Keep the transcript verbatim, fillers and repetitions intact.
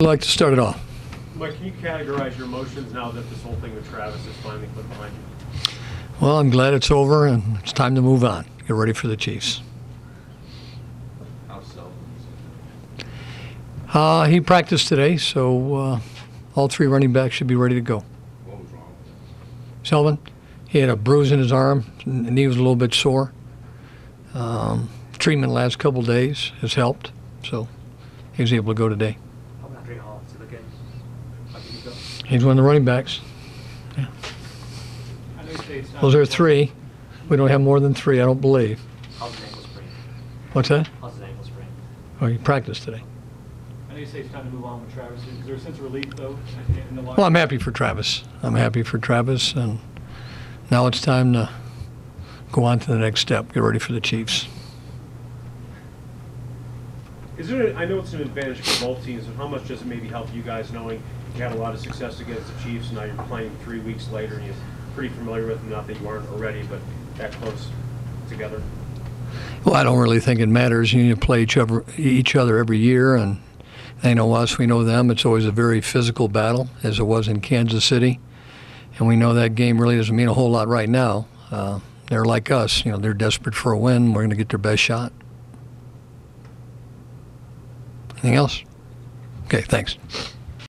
would like to start it off? Mike, can you categorize your emotions now that this whole thing with Travis is finally put behind you? Well, I'm glad it's over and it's time to move on. Get ready for the Chiefs. How so? Uh, he practiced today, so uh, all three running backs should be ready to go. What was wrong with him? Selvin, he had a bruise in his arm, and the knee was a little bit sore. Um, treatment the last couple days has helped, so he was able to go today. How about Andre Hall? Is he looking like he can go? He's one of the running backs. Yeah. I know you say it's not Those are three. We don't have more than three, I don't believe. How's his ankle sprain? What's that? How's his ankle sprain? Oh, he practiced today. I know you say it's time to move on with Travis. Is there a sense of relief, though, in the locker? Well, I'm happy for Travis. I'm happy for Travis, and now it's time to go on to the next step. Get ready for the Chiefs. Is there? I know it's an advantage for both teams, but how much does it maybe help you guys knowing you had a lot of success against the Chiefs, and now you're playing three weeks later, and you're pretty familiar with them? Not that you aren't already, but that close together. Well, I don't really think it matters. You need to play each other, each other every year, and they know us, we know them. It's always a very physical battle, as it was in Kansas City, and we know that game really doesn't mean a whole lot right now. Uh, they're like us, you know, they're desperate for a win. We're going to get their best shot. Anything else? Okay, thanks.